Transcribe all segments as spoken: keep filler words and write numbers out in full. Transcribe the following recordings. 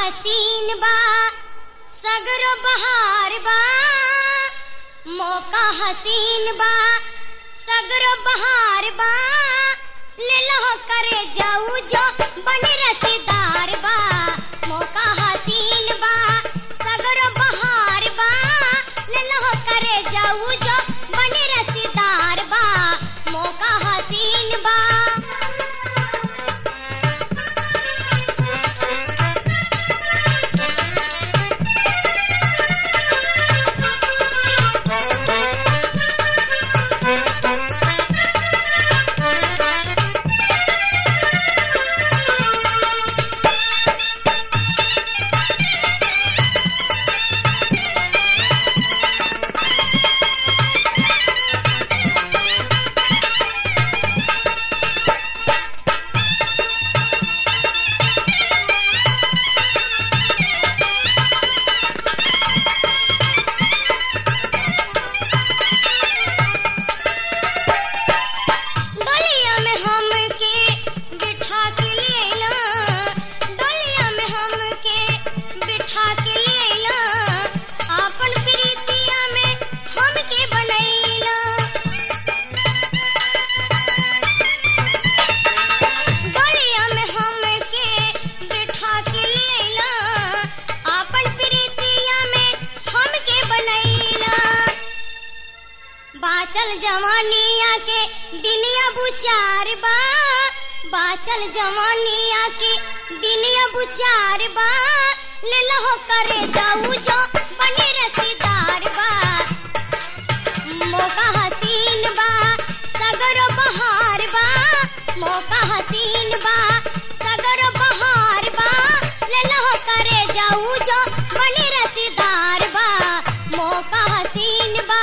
हसीन बा सगरो बहार बा मौका हसीन बा सगरो बहार बा ले लो करे जाऊ जो बने रसीदार बा मौका हसीन बा सगरो बहार बा ले लो करे जाऊ जो बने रसीदार बा मौका हसीन बा बाचल जवानिया के दिनिया बुचार बा बाचल जवानिया के दिनिया बुचार बा ले लो करे जाऊ जो बने रसीदार बा मौका हसीन बा सगरो बहार बा मौका हसीन बा सगरो बहार बा ले लो करे जाऊ जो बने रसीदार बा मौका हसीन बा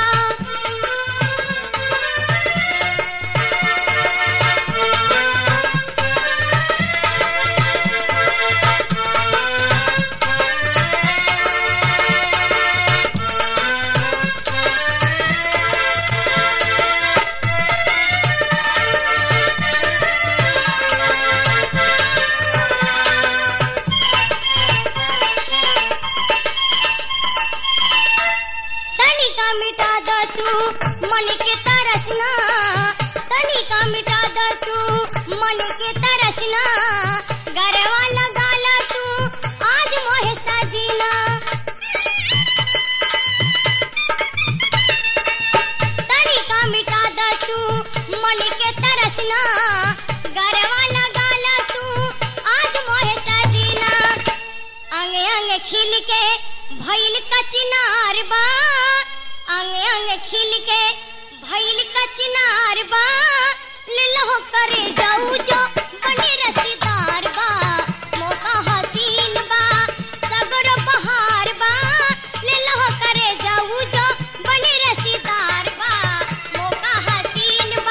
मिटा द तू मन के तरसना तनिका मिटा द तू मन के तरसना गरवा लगा ला तू आज मोहे सजीना तनिका मिटा द तू मन के तरसना गरवा लगा ला तू आज मोहे सजीना अंग अंग खिल के भइल कचनार बा अंग अंग खिल के भइल कचनार बा ले लो करे जाऊ जो बने रसीदार बा मौका हसीन बा सगरो बहार बा ले लो करे जाऊ जो बने रसीदार बा मौका हसीन बा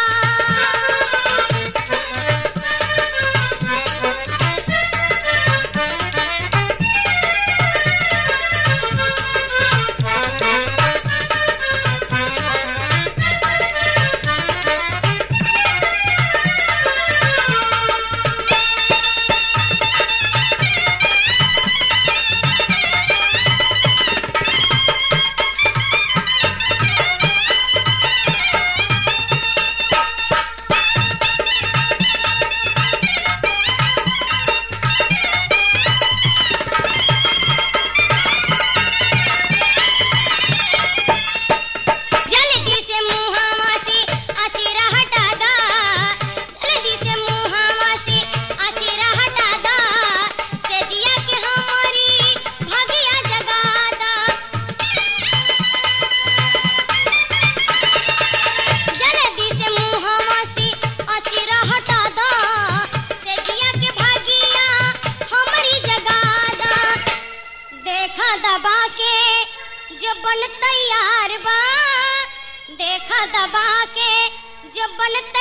दबा के जो बन तैयार बा देखा दबा के जो बन